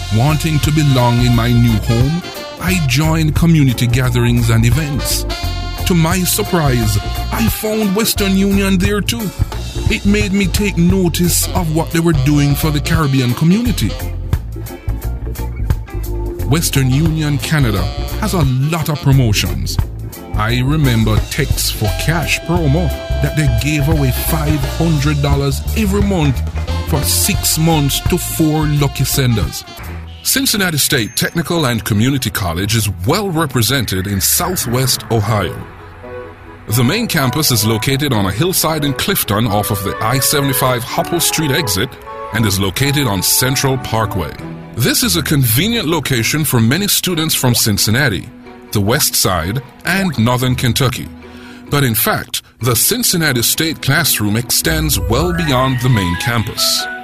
Wanting to belong in my new home, I joined community gatherings and events. To my surprise, I found Western Union there too. It made me take notice of what they were doing for the Caribbean community. Western Union Canada has a lot of promotions. I remember Text for Cash promo that they gave away $500 every month for 6 months to 4 lucky senders. Cincinnati State Technical and Community College is well represented in Southwest Ohio. The main campus is located on a hillside in Clifton off of the I-75 Hopple Street exit and is located on Central Parkway. This is a convenient location for many students from Cincinnati, the West Side, and Northern Kentucky. But in fact, the Cincinnati State classroom extends well beyond the main campus.